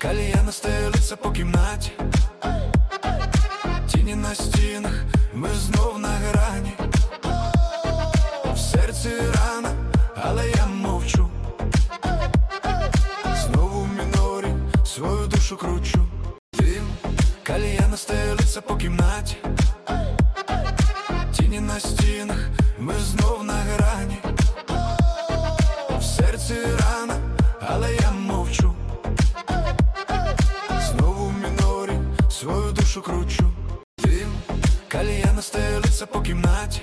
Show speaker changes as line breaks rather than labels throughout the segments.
кальяна стелиться по кімнаті, тіні на стінах, ми знов на грані. В серці рана, але я мовчу. Знову в мінорі свою душу кручу. Дим, кальяна стелиться по кімнаті, тіні на стінах, ми знов на грані. В серці рана, але я мовчу. Знову в мінорі свою душу кручу. Дим, кальяна стелиться по кімнаті,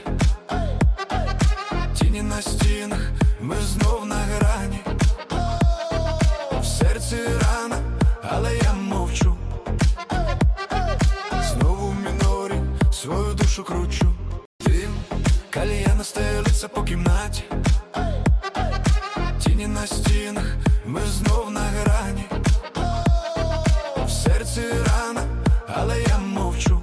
тіні на стінах, ми знов на грані. В серці рана, але я мовчу. Знову в мінорі свою душу кручу. Дим, кальяна стелиться по кімнаті, тіні на стінах, ми знов на грані. В серці рана, але я мовчу.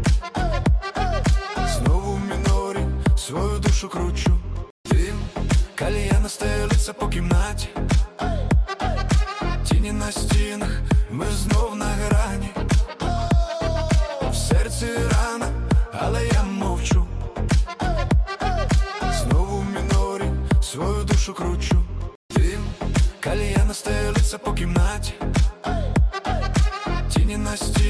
Знову в мінорі свою душу кручу. Дим, кальяна стелиться по кімнаті, тіні на стінах, ми знов на грані. В серці рана, але я мовчу. Знову в мінорі свою душу кручу. Дим, кальяна стелиться по кімнаті, тіні на стінах.